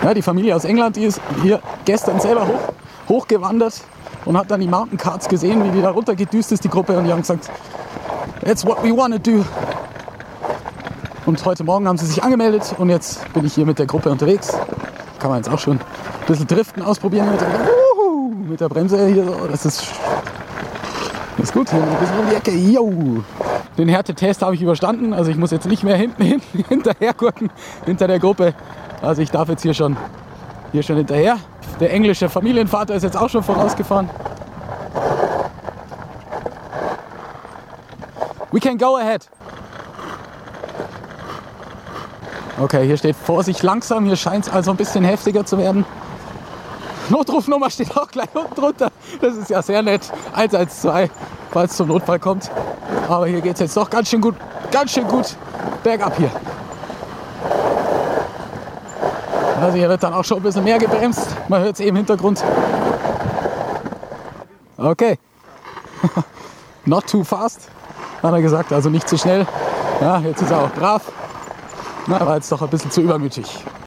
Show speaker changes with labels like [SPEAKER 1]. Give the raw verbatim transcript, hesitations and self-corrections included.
[SPEAKER 1] Ja, die Familie aus England, die ist hier gestern selber hoch, hochgewandert und hat dann die Mountain Cards gesehen, wie die da runtergedüst ist, die Gruppe, und die haben gesagt, that's what we want to do. Und heute Morgen haben sie sich angemeldet und jetzt bin ich hier mit der Gruppe unterwegs. Kann man jetzt auch schon ein bisschen driften, ausprobieren mit der, Uhu, mit der Bremse hier. So. Das ist, das ist gut, hier ein bisschen um die Ecke. Yo. Den Härtetest habe ich überstanden, also ich muss jetzt nicht mehr hinten, hinten hinterher gucken, hinter der Gruppe. Also ich darf jetzt hier schon, hier schon hinterher. Der englische Familienvater ist jetzt auch schon vorausgefahren. We can go ahead. Okay, hier steht Vorsicht langsam, hier scheint es also ein bisschen heftiger zu werden. Notrufnummer steht auch gleich unten drunter. Das ist ja sehr nett. eins eins zwei, falls es zum Notfall kommt. Aber hier geht es jetzt doch ganz schön gut, ganz schön gut bergab hier. Also hier wird dann auch schon ein bisschen mehr gebremst. Man hört es eben im Hintergrund. Okay. Not too fast, hat er gesagt, also nicht zu schnell. Ja, jetzt ist er auch brav. Na, war jetzt doch ein bisschen zu übermütig.